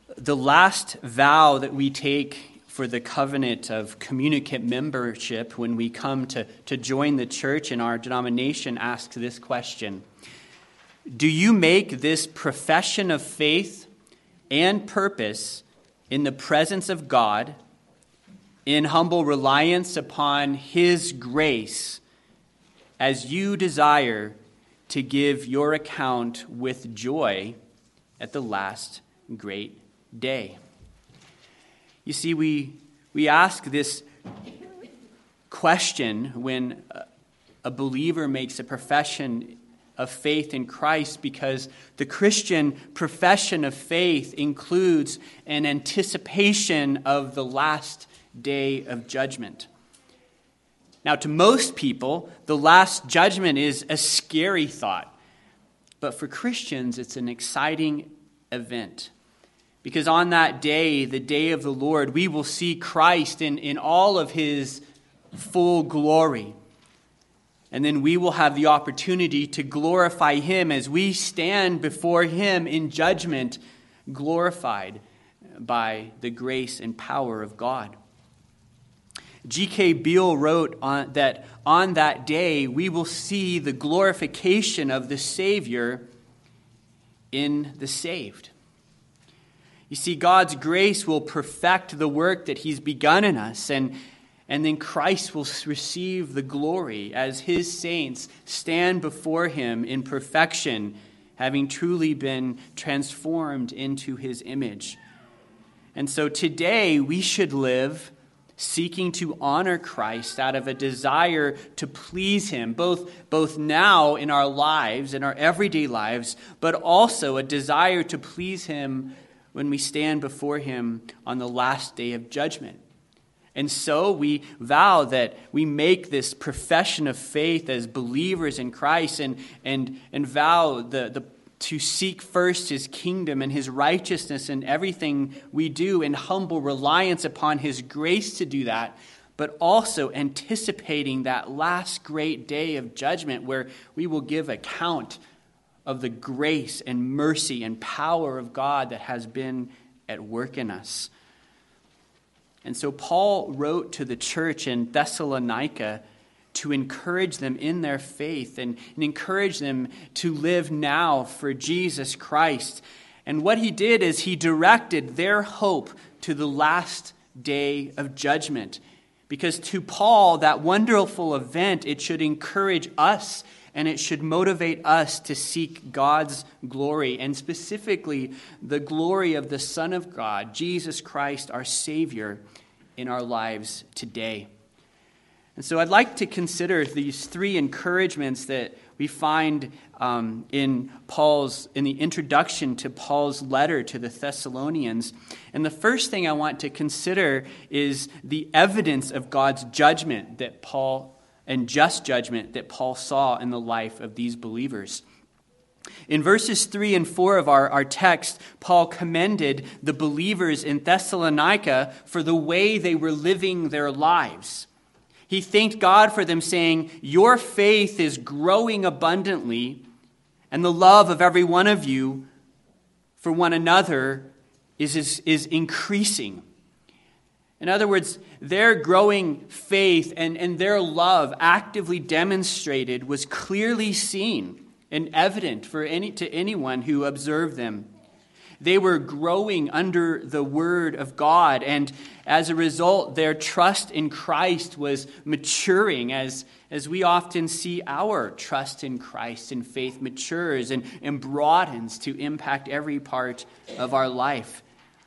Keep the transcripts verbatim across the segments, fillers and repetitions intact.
The last vow that we take for the covenant of communicant membership when we come to, to join the church in our denomination asks this question: do you make this profession of faith and purpose in the presence of God, in humble reliance upon His grace, as you desire to give your account with joy at the last great day? You see, we we ask this question when a believer makes a profession of faith in Christ, because the Christian profession of faith includes an anticipation of the last day of judgment. Now, to most people, the last judgment is a scary thought. But for Christians, it's an exciting event. Because on that day, the day of the Lord, we will see Christ in, in all of His full glory. And then we will have the opportunity to glorify Him as we stand before Him in judgment, glorified by the grace and power of God. G K Beale wrote on, that on that day we will see the glorification of the Savior in the saved. You see, God's grace will perfect the work that He's begun in us, and, and then Christ will receive the glory as His saints stand before Him in perfection, having truly been transformed into His image. And so today we should live seeking to honor Christ out of a desire to please Him, both, both now in our lives, in our everyday lives, but also a desire to please Him when we stand before Him on the last day of judgment. And so we vow that we make this profession of faith as believers in Christ, and, and, and vow the, the to seek first His kingdom and His righteousness in everything we do, in humble reliance upon His grace to do that, but also anticipating that last great day of judgment where we will give account of the grace and mercy and power of God that has been at work in us. And so Paul wrote to the church in Thessalonica to encourage them in their faith and, and encourage them to live now for Jesus Christ. And what he did is he directed their hope to the last day of judgment. Because to Paul, that wonderful event, it should encourage us and it should motivate us to seek God's glory, and specifically the glory of the Son of God, Jesus Christ, our Savior, in our lives today. And so I'd like to consider these three encouragements that we find um, in Paul's in the introduction to Paul's letter to the Thessalonians. And the first thing I want to consider is the evidence of God's judgment that Paul and just judgment that Paul saw in the life of these believers. In verses three and four of our, our text, Paul commended the believers in Thessalonica for the way they were living their lives. He thanked God for them, saying, "Your faith is growing abundantly, and the love of every one of you for one another is, is, is increasing." In other words, their growing faith and, and their love actively demonstrated was clearly seen and evident for any to anyone who observed them. They were growing under the word of God, and as a result, their trust in Christ was maturing, as, as we often see our trust in Christ and faith matures and, and broadens to impact every part of our life.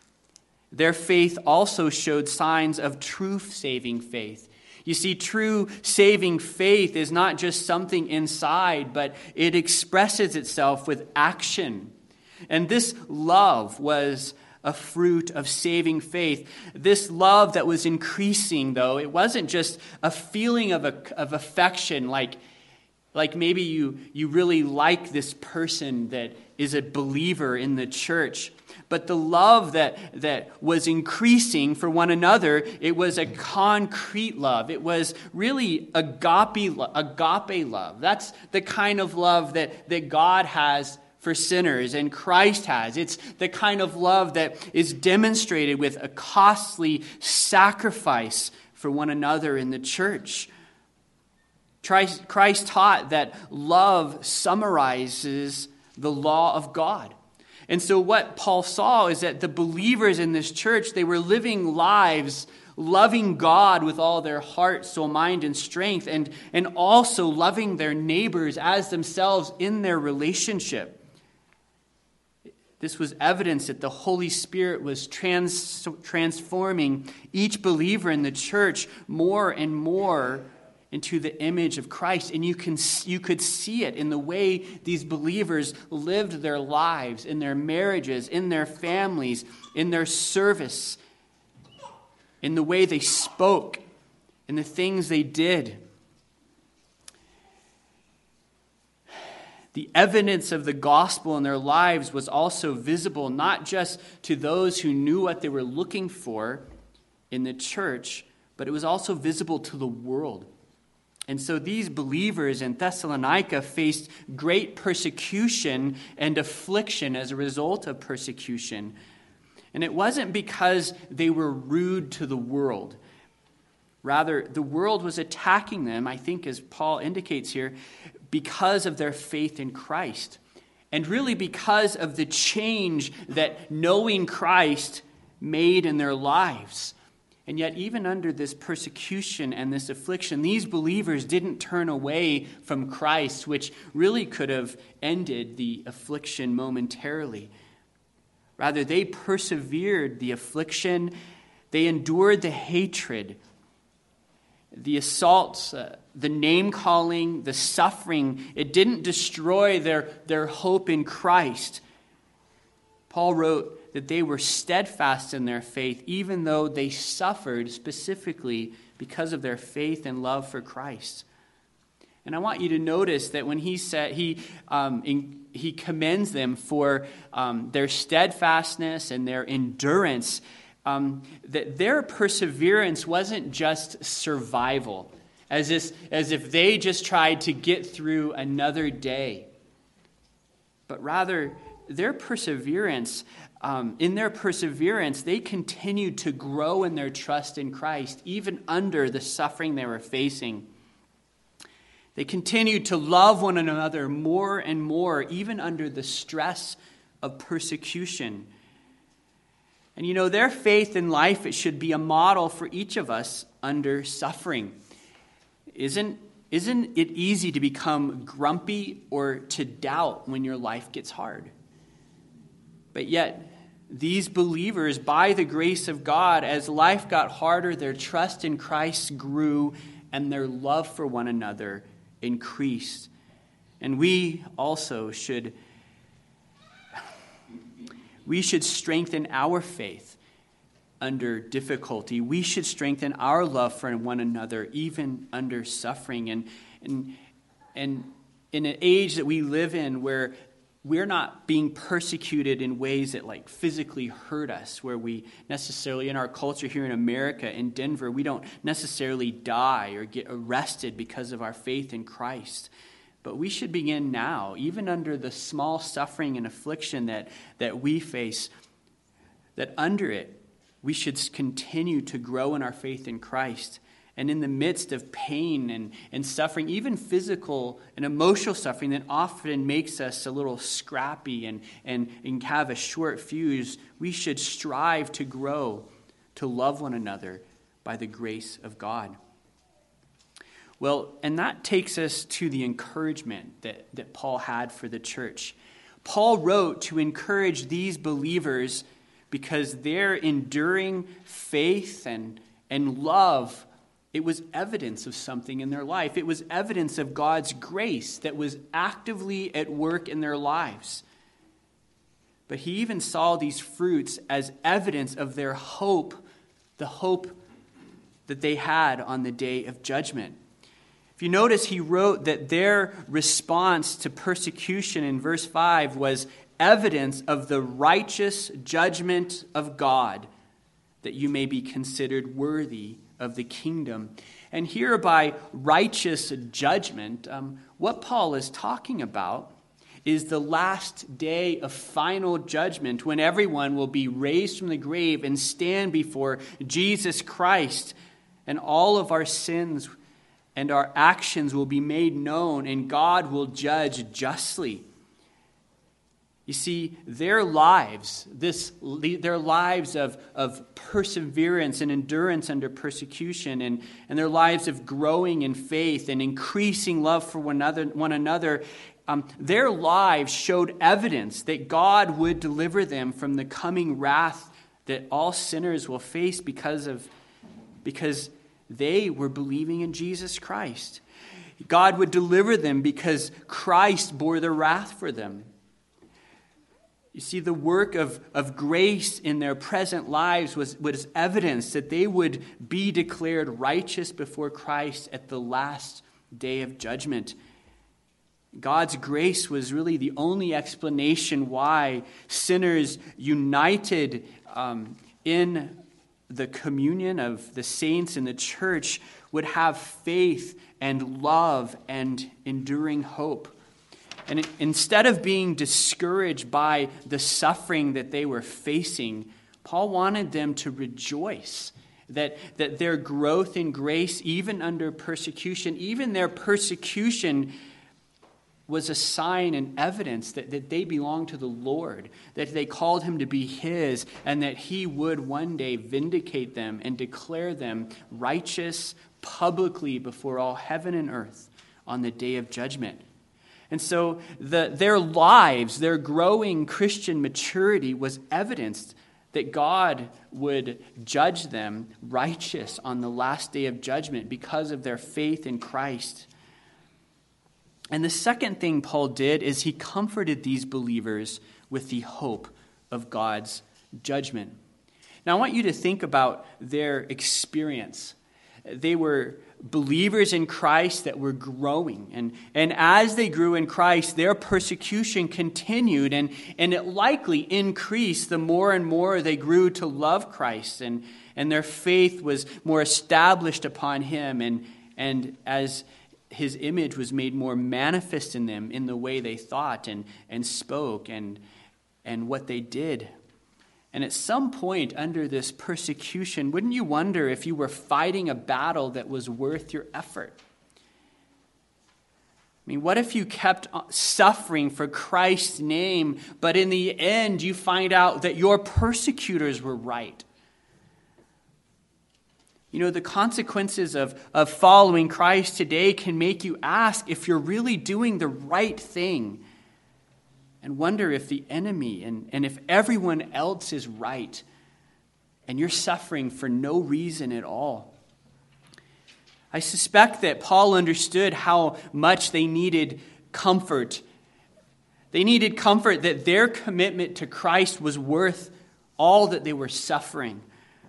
Their faith also showed signs of true saving faith. You see, true saving faith is not just something inside, but it expresses itself with action. And this love was a fruit of saving faith. This love that was increasing, though, it wasn't just a feeling of, a, of affection, like, like maybe you, you really like this person that is a believer in the church. But the love that, that was increasing for one another, it was a concrete love. It was really agape, agape love. That's the kind of love that, that God has for sinners, and Christ has. It's the kind of love that is demonstrated with a costly sacrifice for one another in the church. Christ taught that love summarizes the law of God. And so what Paul saw is that the believers in this church, they were living lives loving God with all their heart, soul, mind, and strength, and, and also loving their neighbors as themselves in their relationship. This was evidence that the Holy Spirit was trans, transforming each believer in the church more and more into the image of Christ. And you can you could see it in the way these believers lived their lives, in their marriages, in their families, in their service, in the way they spoke, in the things they did. The evidence of the gospel in their lives was also visible not just to those who knew what they were looking for in the church, but it was also visible to the world. And so these believers in Thessalonica faced great persecution and affliction as a result of persecution. And it wasn't because they were rude to the world. Rather, the world was attacking them, I think, as Paul indicates here, because of their faith in Christ. And really because of the change that knowing Christ made in their lives. And yet, even under this persecution and this affliction, these believers didn't turn away from Christ, which really could have ended the affliction momentarily. Rather, they persevered the affliction. They endured the hatred, the assaults, uh, the name-calling, the suffering. It didn't destroy their, their hope in Christ. Paul wrote that they were steadfast in their faith, even though they suffered specifically because of their faith and love for Christ. And I want you to notice that when he said he um, in, he commends them for um, their steadfastness and their endurance, um, that their perseverance wasn't just survival, as if, as if they just tried to get through another day, but rather their perseverance. Um, in their perseverance, they continued to grow in their trust in Christ, even under the suffering they were facing. They continued to love one another more and more, even under the stress of persecution. And you know, their faith in life, it should be a model for each of us under suffering. Isn't, isn't it easy to become grumpy or to doubt when your life gets hard? But yet, these believers, by the grace of God, as life got harder, their trust in Christ grew and their love for one another increased. And we also should, we should strengthen our faith under difficulty. We should strengthen our love for one another, even under suffering. And, and, and in an age that we live in where we're not being persecuted in ways that like physically hurt us, where we necessarily, in our culture here in America, in Denver, we don't necessarily die or get arrested because of our faith in Christ. But we should begin now, even under the small suffering and affliction that, that we face, that under it, we should continue to grow in our faith in Christ. And in the midst of pain and, and suffering, even physical and emotional suffering that often makes us a little scrappy and, and, and have a short fuse, we should strive to grow, to love one another by the grace of God. Well, and that takes us to the encouragement that, that Paul had for the church. Paul wrote to encourage these believers because their enduring faith and, and love, it was evidence of something in their life. It was evidence of God's grace that was actively at work in their lives. But he even saw these fruits as evidence of their hope, the hope that they had on the day of judgment. If you notice, he wrote that their response to persecution in verse five was evidence of the righteous judgment of God, that you may be considered worthy of the kingdom. And here by righteous judgment, um, what Paul is talking about is the last day of final judgment, when everyone will be raised from the grave and stand before Jesus Christ, and all of our sins and our actions will be made known, and God will judge justly. You see, their lives, this, their lives of, of perseverance and endurance under persecution, and, and their lives of growing in faith and increasing love for one another, one another um, their lives showed evidence that God would deliver them from the coming wrath that all sinners will face because of because they were believing in Jesus Christ. God would deliver them because Christ bore the wrath for them. You see, the work of, of grace in their present lives was, was evidence that they would be declared righteous before Christ at the last day of judgment. God's grace was really the only explanation why sinners united um, in the communion of the saints in the church would have faith and love and enduring hope. And instead of being discouraged by the suffering that they were facing, Paul wanted them to rejoice that, that their growth in grace, even under persecution, even their persecution was a sign and evidence that, that they belonged to the Lord, that they called him to be his, and that he would one day vindicate them and declare them righteous publicly before all heaven and earth on the day of judgment. And so the, their lives, their growing Christian maturity was evidenced that God would judge them righteous on the last day of judgment because of their faith in Christ. And the second thing Paul did is he comforted these believers with the hope of God's judgment. Now I want you to think about their experience. They were believers in Christ that were growing. And, and as they grew in Christ, their persecution continued, and, and it likely increased the more and more they grew to love Christ, and, and their faith was more established upon him, and, and as his image was made more manifest in them in the way they thought and, and spoke and, and what they did. And at some point under this persecution, wouldn't you wonder if you were fighting a battle that was worth your effort? I mean, what if you kept suffering for Christ's name, but in the end you find out that your persecutors were right? You know, the consequences of, of following Christ today can make you ask if you're really doing the right thing, and wonder if the enemy and, and if everyone else is right and you're suffering for no reason at all. I suspect that Paul understood how much they needed comfort. They needed comfort that their commitment to Christ was worth all that they were suffering.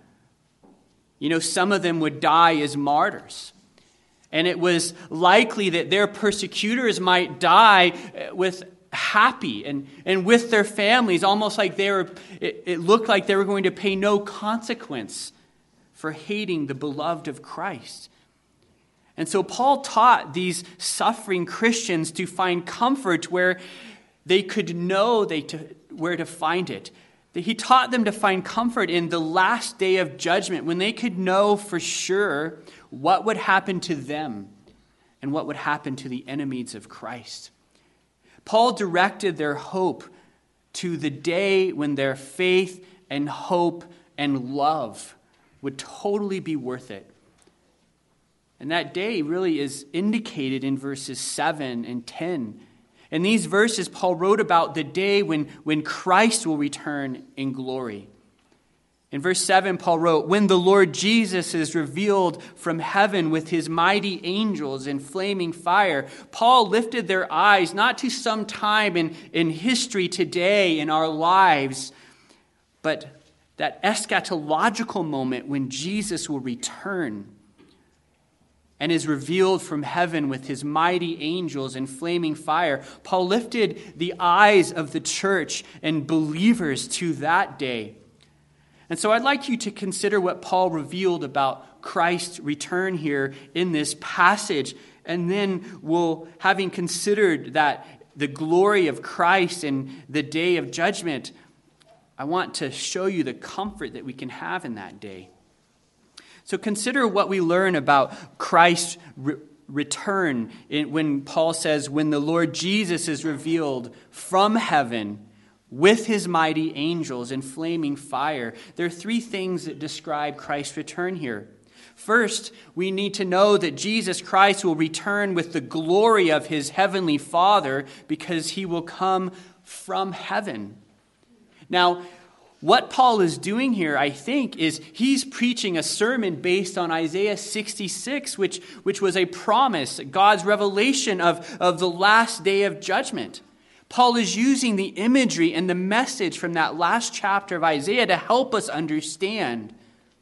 You know, some of them would die as martyrs. And it was likely that their persecutors might die with happy and, and with their families, almost like they were, it, it looked like they were going to pay no consequence for hating the beloved of Christ. And so Paul taught these suffering Christians to find comfort where they could know they to, where to find it. He taught them to find comfort in the last day of judgment, when they could know for sure what would happen to them and what would happen to the enemies of Christ. Paul directed their hope to the day when their faith and hope and love would totally be worth it. And that day really is indicated in verses seven and ten. In these verses, Paul wrote about the day when, when Christ will return in glory. In verse seven, Paul wrote, "When the Lord Jesus is revealed from heaven with his mighty angels in flaming fire." Paul lifted their eyes not to some time in, in history today in our lives, but that eschatological moment when Jesus will return and is revealed from heaven with his mighty angels in flaming fire. Paul lifted the eyes of the church and believers to that day. And so I'd like you to consider what Paul revealed about Christ's return here in this passage. And then we'll, having considered that the glory of Christ in the day of judgment, I want to show you the comfort that we can have in that day. So consider what we learn about Christ's re- return in, when Paul says, when the Lord Jesus is revealed from heaven with his mighty angels in flaming fire. There are three things that describe Christ's return here. First, we need to know that Jesus Christ will return with the glory of his heavenly Father because he will come from heaven. Now, what Paul is doing here, I think, is he's preaching a sermon based on Isaiah sixty-six, which, which was a promise, God's revelation of, of the last day of judgment. Paul is using the imagery and the message from that last chapter of Isaiah to help us understand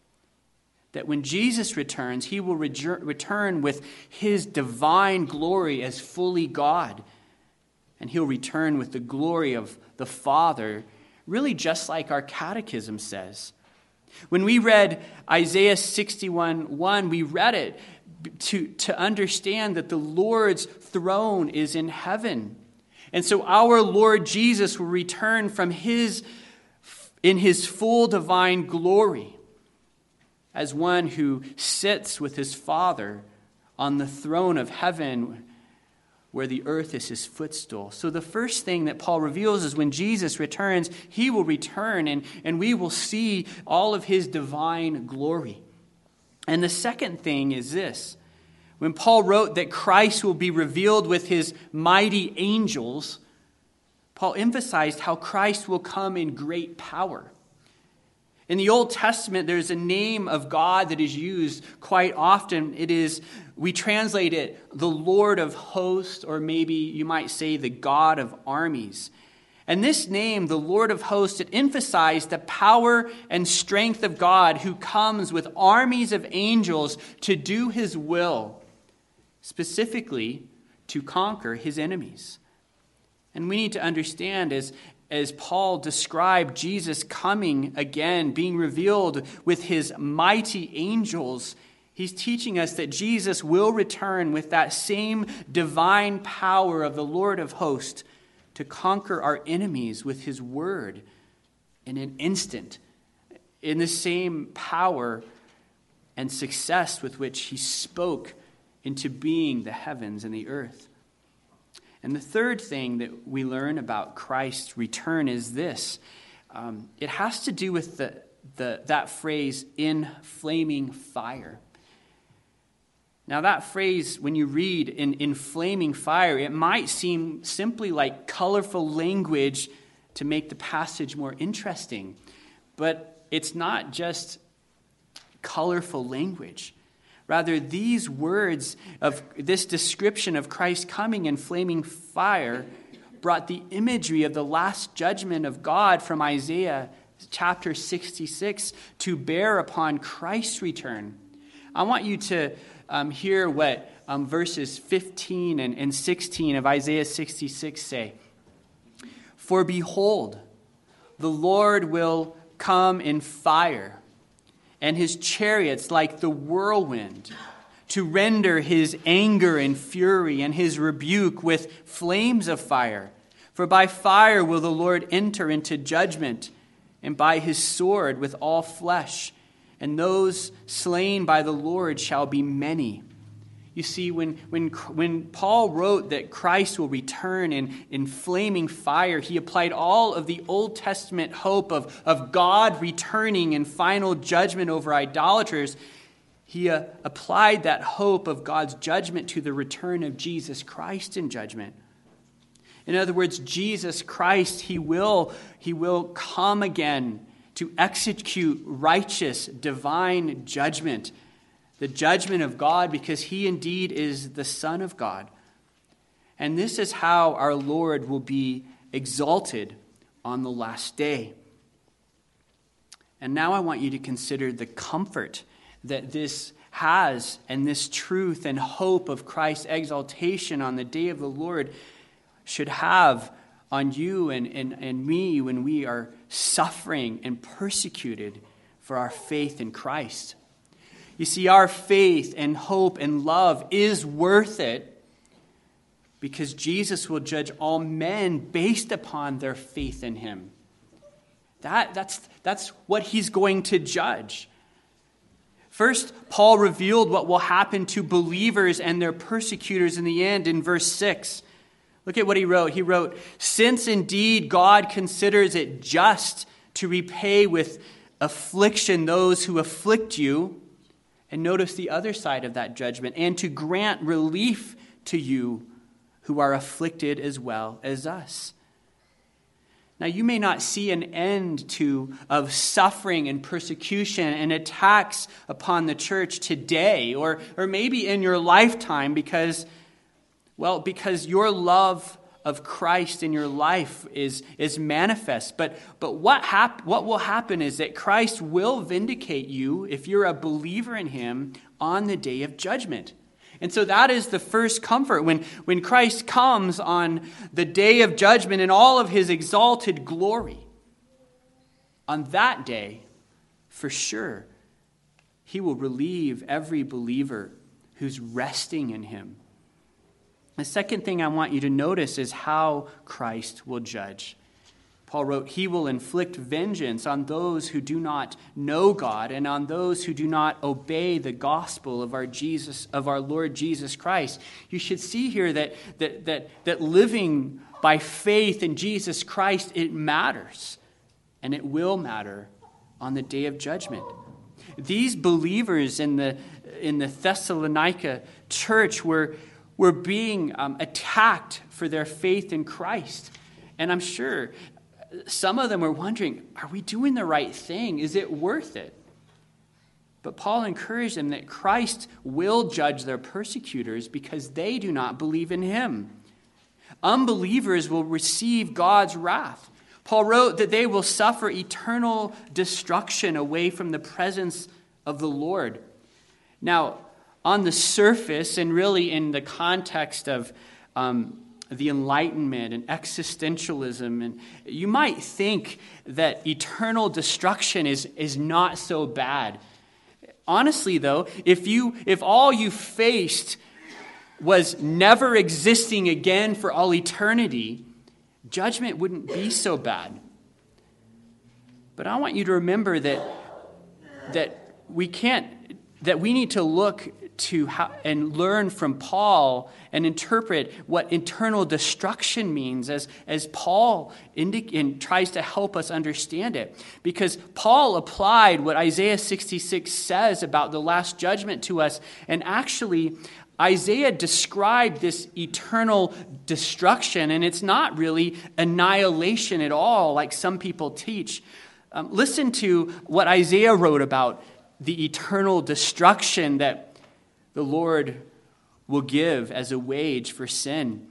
that when Jesus returns, he will return with his divine glory as fully God. And he'll return with the glory of the Father, really just like our catechism says. When we read Isaiah sixty-one one, we read it to, to understand that the Lord's throne is in heaven. And so our Lord Jesus will return from his, in his full divine glory as one who sits with his Father on the throne of heaven where the earth is his footstool. So the first thing that Paul reveals is when Jesus returns, he will return and, and we will see all of his divine glory. And the second thing is this. When Paul wrote that Christ will be revealed with his mighty angels, Paul emphasized how Christ will come in great power. In the Old Testament, there's a name of God that is used quite often. It is, we translate it, the Lord of hosts, or maybe you might say the God of armies. And this name, the Lord of hosts, it emphasized the power and strength of God who comes with armies of angels to do his will, specifically to conquer his enemies. And we need to understand as As Paul described Jesus coming again, being revealed with his mighty angels, he's teaching us that Jesus will return with that same divine power of the Lord of hosts to conquer our enemies with his word in an instant, in the same power and success with which he spoke into being the heavens and the earth. And the third thing that we learn about Christ's return is this. Um, it has to do with the, the that phrase, in flaming fire. Now that phrase, when you read in, in flaming fire, it might seem simply like colorful language to make the passage more interesting. But it's not just colorful language. Rather, these words of this description of Christ coming in flaming fire brought the imagery of the last judgment of God from Isaiah chapter sixty-six to bear upon Christ's return. I want you to um, hear what um, verses fifteen and, and sixteen of Isaiah sixty-six say. For behold, the Lord will come in fire, and his chariots like the whirlwind, to render his anger and fury and his rebuke with flames of fire. For by fire will the Lord enter into judgment, and by his sword with all flesh. And those slain by the Lord shall be many. You see, when, when, when Paul wrote that Christ will return in, in flaming fire, he applied all of the Old Testament hope of, of God returning in final judgment over idolaters. He uh, applied that hope of God's judgment to the return of Jesus Christ in judgment. In other words, Jesus Christ, he will, he will come again to execute righteous, divine judgment. The judgment of God, because he indeed is the Son of God. And this is how our Lord will be exalted on the last day. And now I want you to consider the comfort that this has, and this truth and hope of Christ's exaltation on the day of the Lord should have on you and, and, and me when we are suffering and persecuted for our faith in Christ. You see, our faith and hope and love is worth it because Jesus will judge all men based upon their faith in him. That, that's, that's what he's going to judge. First, Paul revealed what will happen to believers and their persecutors in the end in verse six. Look at what he wrote. He wrote, "Since indeed God considers it just to repay with affliction those who afflict you," and notice the other side of that judgment, "and to grant relief to you who are afflicted as well as us." Now, you may not see an end to of suffering and persecution and attacks upon the church today, or, or maybe in your lifetime, because, well, because your love of Christ in your life is, is manifest. But, but what, hap- what will happen is that Christ will vindicate you, if you're a believer in him, on the day of judgment. And so that is the first comfort. When, when Christ comes on the day of judgment in all of his exalted glory, on that day, for sure, he will relieve every believer who's resting in him. The second thing I want you to notice is how Christ will judge. Paul wrote, "He will inflict vengeance on those who do not know God and on those who do not obey the gospel of our Jesus, of our Lord Jesus Christ." You should see here that that that that living by faith in Jesus Christ, it matters, and it will matter on the day of judgment. These believers in the in the Thessalonica church were were being um, attacked for their faith in Christ, and I'm sure some of them were wondering, are we doing the right thing? Is it worth it? But Paul encouraged them that Christ will judge their persecutors because they do not believe in him. Unbelievers will receive God's wrath. Paul wrote that they will suffer eternal destruction away from the presence of the Lord. Now, on the surface, and really in the context of um, the Enlightenment and existentialism, and you might think that eternal destruction is, is not so bad. Honestly, though, if you if all you faced was never existing again for all eternity, judgment wouldn't be so bad. But I want you to remember that that we can't that we need to look to how, and learn from Paul and interpret what eternal destruction means as, as Paul indic- and tries to help us understand it. Because Paul applied what Isaiah sixty-six says about the last judgment to us, and actually Isaiah described this eternal destruction, and it's not really annihilation at all like some people teach. Um, listen to what Isaiah wrote about the eternal destruction that the Lord will give as a wage for sin.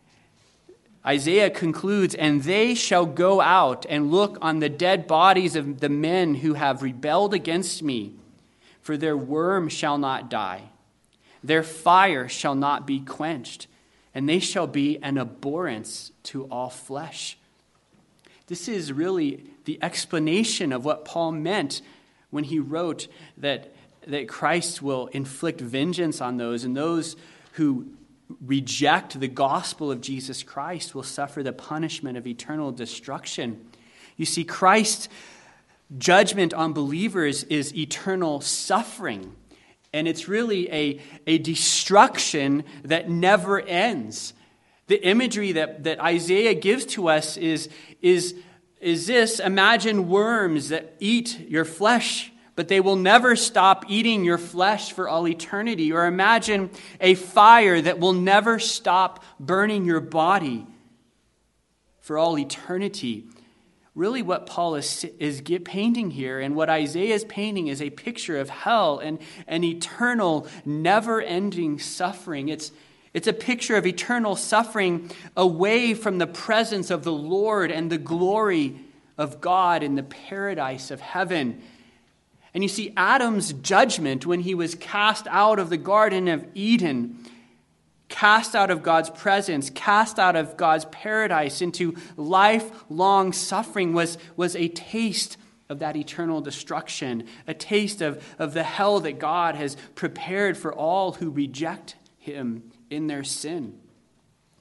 Isaiah concludes, "And they shall go out and look on the dead bodies of the men who have rebelled against me, for their worm shall not die, their fire shall not be quenched, and they shall be an abhorrence to all flesh." This is really the explanation of what Paul meant when he wrote that that Christ will inflict vengeance on those, and those who reject the gospel of Jesus Christ will suffer the punishment of eternal destruction. You see, Christ's judgment on believers is eternal suffering, and it's really a, a destruction that never ends. The imagery that, that Isaiah gives to us is, is, is this: imagine worms that eat your flesh, but they will never stop eating your flesh for all eternity. Or imagine a fire that will never stop burning your body for all eternity. Really what Paul is, is painting here, and what Isaiah is painting, is a picture of hell and an eternal, never-ending suffering. It's, it's a picture of eternal suffering away from the presence of the Lord and the glory of God in the paradise of heaven. And you see, Adam's judgment when he was cast out of the Garden of Eden, cast out of God's presence, cast out of God's paradise into lifelong suffering, was, was a taste of that eternal destruction, a taste of, of the hell that God has prepared for all who reject him in their sin.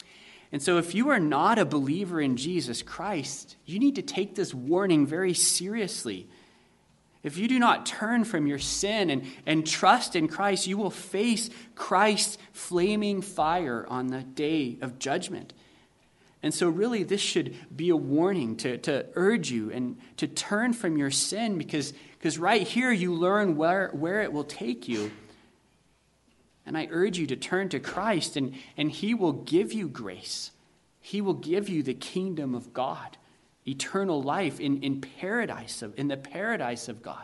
And so if you are not a believer in Jesus Christ, you need to take this warning very seriously. If you do not turn from your sin and, and trust in Christ, you will face Christ's flaming fire on the day of judgment. And so really this should be a warning to, to urge you and to turn from your sin, because, because right here you learn where, where it will take you. And I urge you to turn to Christ, and, and he will give you grace. He will give you the kingdom of God, eternal life in, in paradise, of, in the paradise of God.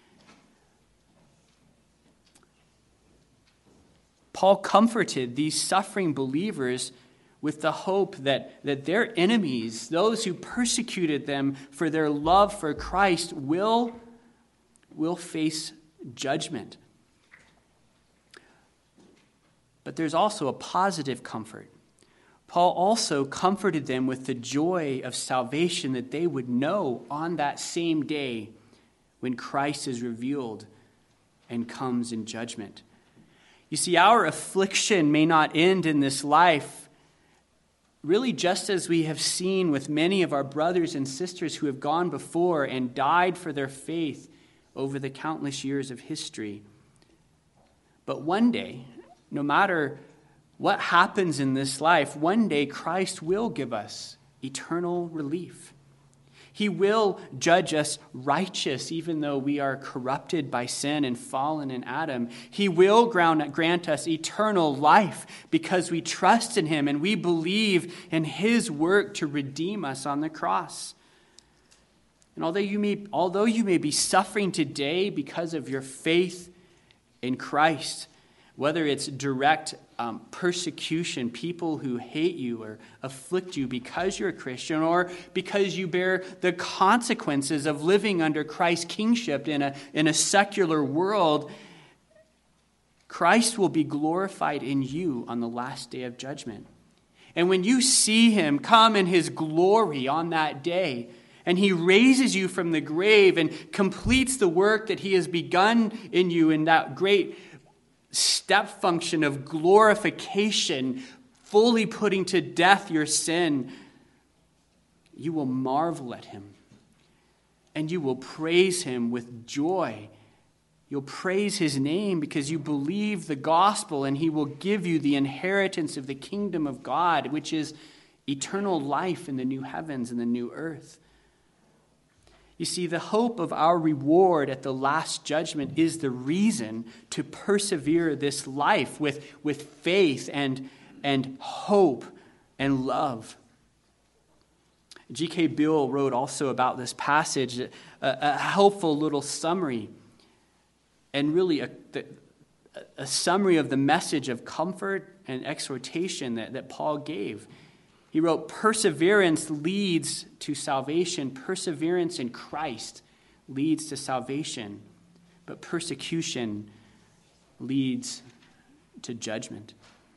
Paul comforted these suffering believers with the hope that, that their enemies, those who persecuted them for their love for Christ, will, will face judgment. But there's also a positive comfort. Paul also comforted them with the joy of salvation that they would know on that same day when Christ is revealed and comes in judgment. You see, our affliction may not end in this life, really just as we have seen with many of our brothers and sisters who have gone before and died for their faith over the countless years of history. But one day, no matter what happens in this life, one day Christ will give us eternal relief. He will judge us righteous, even though we are corrupted by sin and fallen in Adam. He will grant us eternal life because we trust in him and we believe in his work to redeem us on the cross. And although you may, although you may be suffering today because of your faith in Christ, whether it's direct um, persecution, people who hate you or afflict you because you're a Christian, or because you bear the consequences of living under Christ's kingship in a, in a secular world, Christ will be glorified in you on the last day of judgment. And when you see him come in his glory on that day, and he raises you from the grave and completes the work that he has begun in you in that great step function of glorification, fully putting to death your sin, you will marvel at him and you will praise him with joy. You'll praise his name because you believe the gospel, and he will give you the inheritance of the kingdom of God, which is eternal life in the new heavens and the new earth. You see, the hope of our reward at the last judgment is the reason to persevere this life with, with faith and, and hope and love. G K Bill wrote also about this passage a, a helpful little summary, and really a, a summary of the message of comfort and exhortation that, that Paul gave. He wrote, perseverance leads to salvation. Perseverance in Christ leads to salvation. But persecution leads to judgment.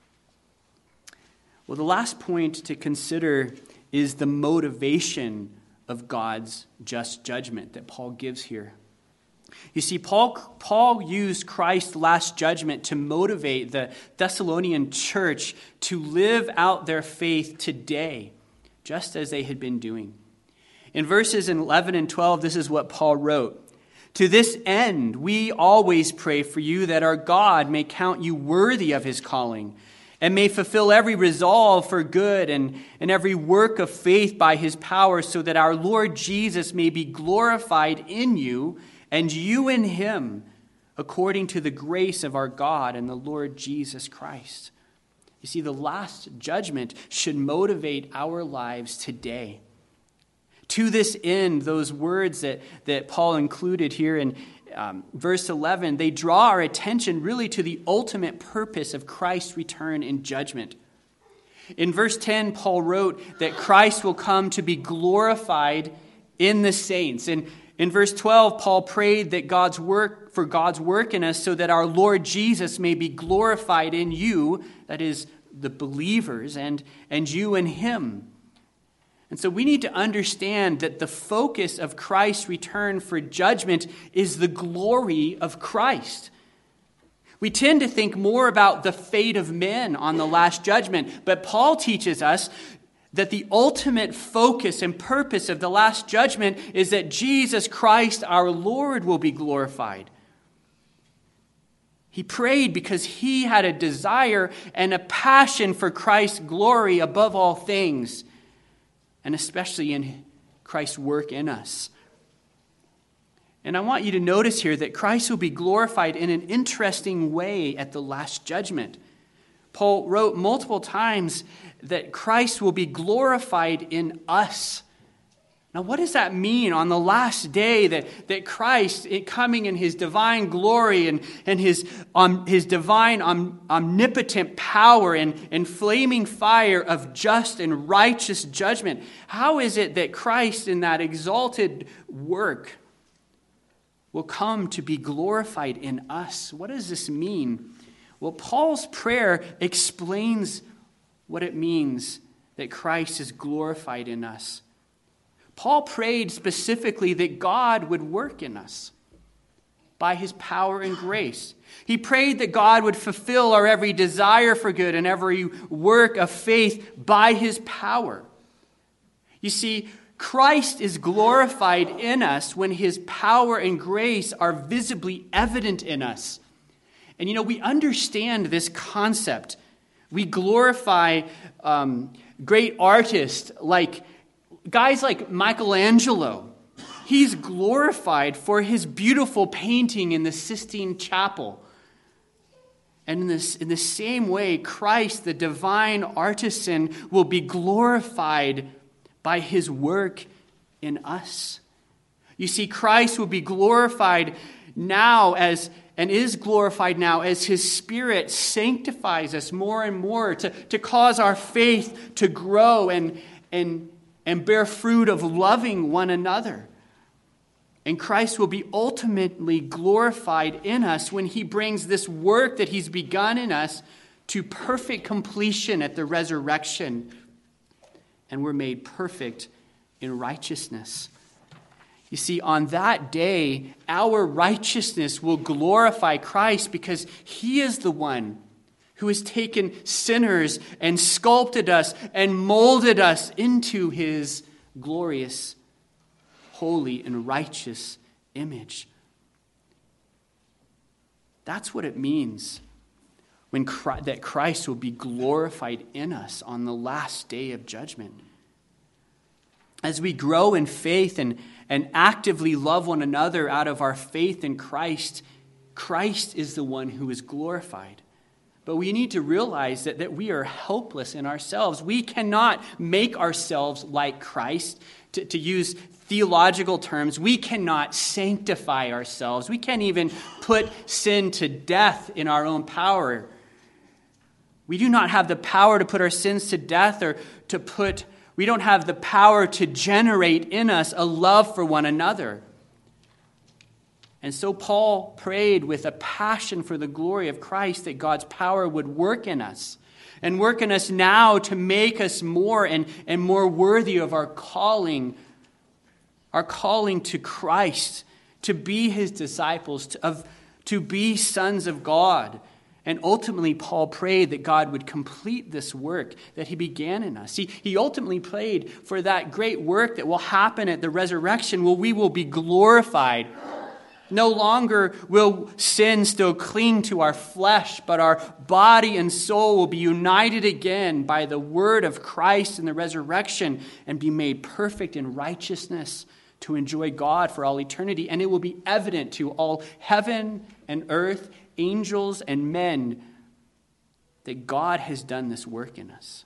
Well, the last point to consider is the motivation of God's just judgment that Paul gives here. You see, Paul, Paul used Christ's last judgment to motivate the Thessalonian church to live out their faith today, just as they had been doing. In verses eleven and twelve, this is what Paul wrote. To this end, we always pray for you that our God may count you worthy of his calling, and may fulfill every resolve for good and, and every work of faith by his power, so that our Lord Jesus may be glorified in you, and you in him, according to the grace of our God and the Lord Jesus Christ. You see, the last judgment should motivate our lives today. To this end, those words that, that Paul included here in um, verse eleven, they draw our attention really to the ultimate purpose of Christ's return in judgment. In verse ten, Paul wrote that Christ will come to be glorified in the saints. And in verse twelve, Paul prayed that God's work for God's work in us so that our Lord Jesus may be glorified in you, that is, the believers, and, and you in him. And so we need to understand that the focus of Christ's return for judgment is the glory of Christ. We tend to think more about the fate of men on the last judgment, but Paul teaches us that the ultimate focus and purpose of the last judgment is that Jesus Christ, our Lord, will be glorified. He prayed because he had a desire and a passion for Christ's glory above all things, and especially in Christ's work in us. And I want you to notice here that Christ will be glorified in an interesting way at the last judgment. Paul wrote multiple times that Christ will be glorified in us. Now, what does that mean on the last day that, that Christ, it coming in his divine glory and, and his, um, his divine um, omnipotent power and, and flaming fire of just and righteous judgment? How is it that Christ in that exalted work will come to be glorified in us? What does this mean? Well, Paul's prayer explains what it means that Christ is glorified in us. Paul prayed specifically that God would work in us by his power and grace. He prayed that God would fulfill our every desire for good and every work of faith by his power. You see, Christ is glorified in us when his power and grace are visibly evident in us. And you know, we understand this concept. We glorify um, great artists like guys like Michelangelo. He's glorified for his beautiful painting in the Sistine Chapel. And in, this, in the same way, Christ, the divine artisan, will be glorified by his work in us. You see, Christ will be glorified now as, and is glorified now as his Spirit sanctifies us more and more to, to cause our faith to grow and, and, and bear fruit of loving one another. And Christ will be ultimately glorified in us when he brings this work that he's begun in us to perfect completion at the resurrection. And we're made perfect in righteousness. You see, on that day, our righteousness will glorify Christ because he is the one who has taken sinners and sculpted us and molded us into his glorious, holy, and righteous image. That's what it means when Christ, that Christ will be glorified in us on the last day of judgment. As we grow in faith and, and actively love one another out of our faith in Christ, Christ is the one who is glorified. But we need to realize that, that we are helpless in ourselves. We cannot make ourselves like Christ. To, to use theological terms, we cannot sanctify ourselves. We can't even put sin to death in our own power. We do not have the power to put our sins to death or to put, we don't have the power to generate in us a love for one another. And so Paul prayed with a passion for the glory of Christ that God's power would work in us and work in us now to make us more and, and more worthy of our calling, our calling to Christ, to be his disciples, to, of, to be sons of God. And ultimately, Paul prayed that God would complete this work that he began in us. He, he ultimately prayed for that great work that will happen at the resurrection where we will be glorified. No longer will sin still cling to our flesh, but our body and soul will be united again by the word of Christ in the resurrection and be made perfect in righteousness to enjoy God for all eternity. And it will be evident to all heaven and earth, angels and men, that God has done this work in us.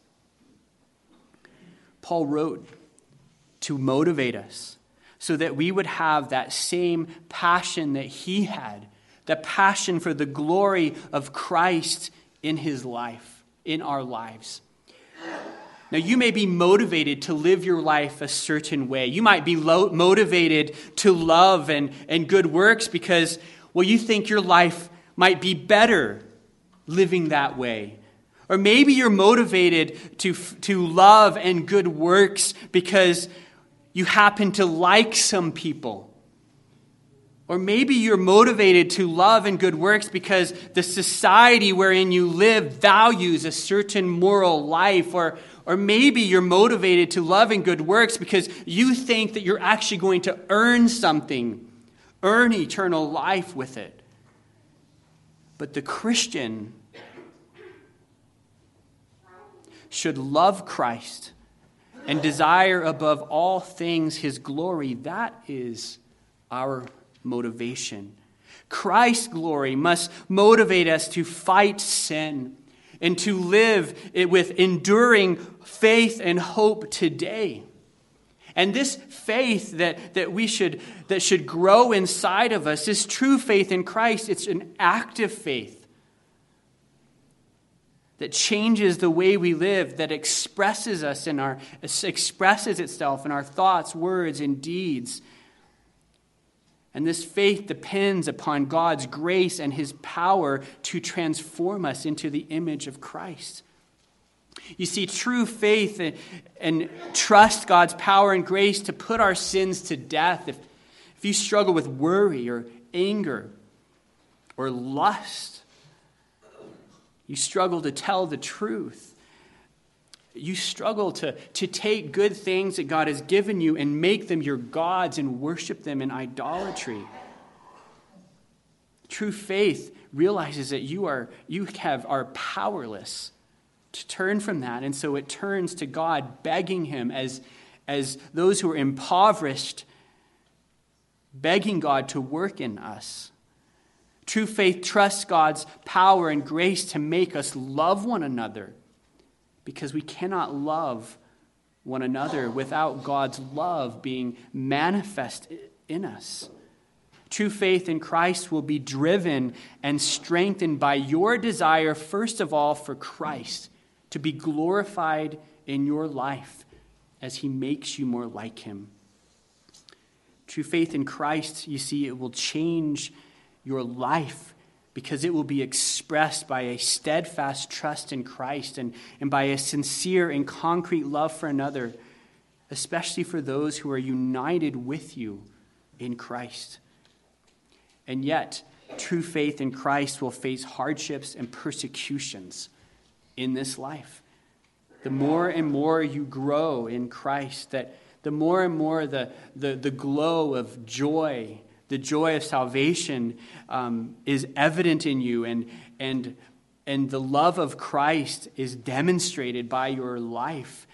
Paul wrote to motivate us so that we would have that same passion that he had, the passion for the glory of Christ in his life, in our lives. Now, you may be motivated to live your life a certain way. You might be lo- motivated to love and, and good works because, well, you think your life might be better living that way. Or maybe you're motivated to, to love and good works because you happen to like some people. Or maybe you're motivated to love and good works because the society wherein you live values a certain moral life. Or, or maybe you're motivated to love and good works because you think that you're actually going to earn something, earn eternal life with it. But the Christian should love Christ and desire above all things his glory. That is our motivation. Christ's glory must motivate us to fight sin and to live it with enduring faith and hope today. And this faith that, that we should that should grow inside of us, this true faith in Christ, it's an active faith that changes the way we live, that expresses us in our expresses itself in our thoughts, words, and deeds. And this faith depends upon God's grace and his power to transform us into the image of Christ. You see, true faith and, and trust God's power and grace to put our sins to death. If, if you struggle with worry or anger or lust, you struggle to tell the truth, you struggle to, to take good things that God has given you and make them your gods and worship them in idolatry. True faith realizes that you are you have are powerless to turn from that, and so it turns to God, begging him as, as those who are impoverished, begging God to work in us. True faith trusts God's power and grace to make us love one another, because we cannot love one another without God's love being manifest in us. True faith in Christ will be driven and strengthened by your desire, first of all, for Christ to be glorified in your life as he makes you more like him. True faith in Christ, you see, it will change your life because it will be expressed by a steadfast trust in Christ and, and by a sincere and concrete love for another, especially for those who are united with you in Christ. And yet, true faith in Christ will face hardships and persecutions in this life. The more and more you grow in Christ, that the more and more the, the, the glow of joy, the joy of salvation um, is evident in you, and, and, and the love of Christ is demonstrated by your life,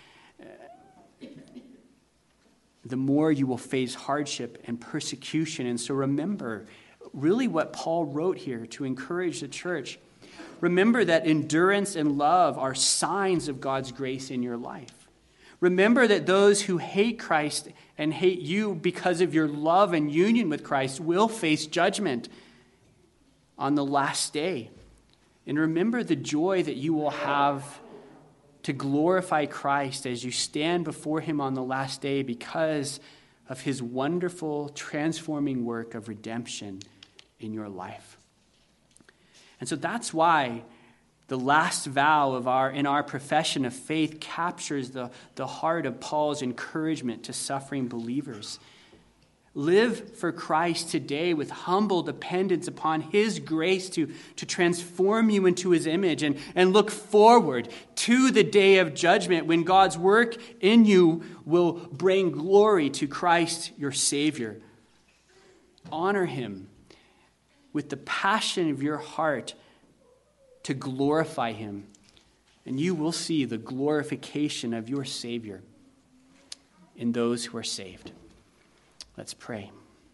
the more you will face hardship and persecution. And so remember, really what Paul wrote here to encourage the church. Remember that endurance and love are signs of God's grace in your life. Remember that those who hate Christ and hate you because of your love and union with Christ will face judgment on the last day. And remember the joy that you will have to glorify Christ as you stand before him on the last day because of his wonderful transforming work of redemption in your life. And so that's why the last vow of our in our profession of faith captures the, the heart of Paul's encouragement to suffering believers. Live for Christ today with humble dependence upon his grace to, to transform you into his image, and, and look forward to the day of judgment when God's work in you will bring glory to Christ, your Savior. Honor him with the passion of your heart to glorify him, and you will see the glorification of your Savior in those who are saved. Let's pray.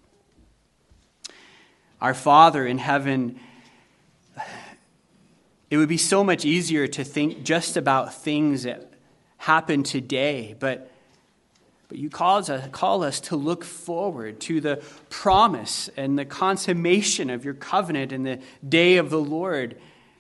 Our Father in heaven, it would be so much easier to think just about things that happen today, but But you call us, call us to look forward to the promise and the consummation of your covenant in the day of the Lord.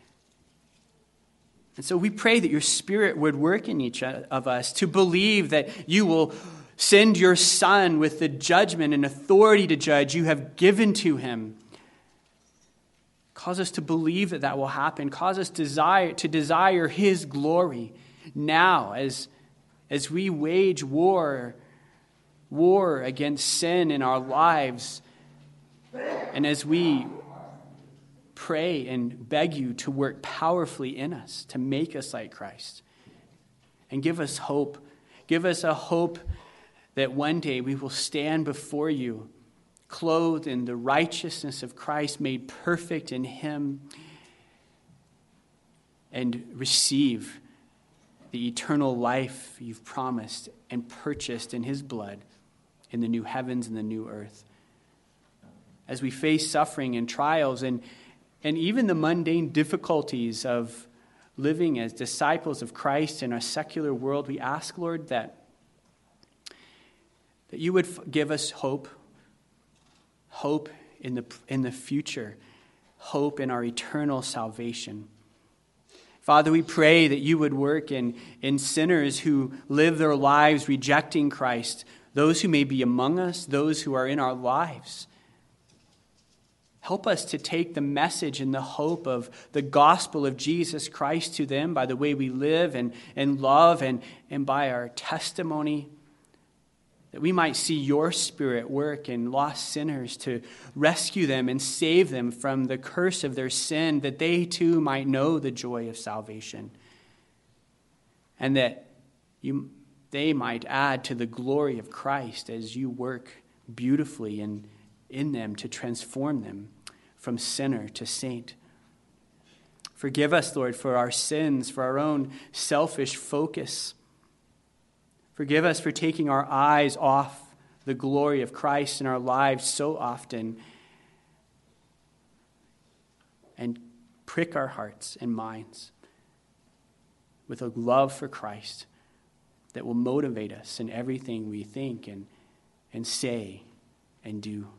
And so we pray that your Spirit would work in each of us to believe that you will send your Son with the judgment and authority to judge you have given to him. Cause us to believe that that will happen. Cause us desire to desire his glory now as As we wage war, war against sin in our lives, And as we pray and beg you to work powerfully in us, to make us like Christ, and give us hope. Give us a hope that one day we will stand before you, clothed in the righteousness of Christ, made perfect in him, and receive the eternal life you've promised and purchased in his blood in the new heavens and the new earth. As we face suffering and trials and, and even the mundane difficulties of living as disciples of Christ in our secular world, we ask, Lord, that, that you would f- give us hope, hope in the, in the future, hope in our eternal salvation. Father, we pray that you would work in, in sinners who live their lives rejecting Christ, those who may be among us, those who are in our lives. Help us to take the message and the hope of the gospel of Jesus Christ to them by the way we live and, and love and, and by our testimony, that we might see your Spirit work in lost sinners to rescue them and save them from the curse of their sin, that they too might know the joy of salvation, and that you, they might add to the glory of Christ as you work beautifully in, in them to transform them from sinner to saint. Forgive us, Lord, for our sins, for our own selfish focus. Forgive us for taking our eyes off the glory of Christ in our lives so often, and prick our hearts and minds with a love for Christ that will motivate us in everything we think and, and say and do.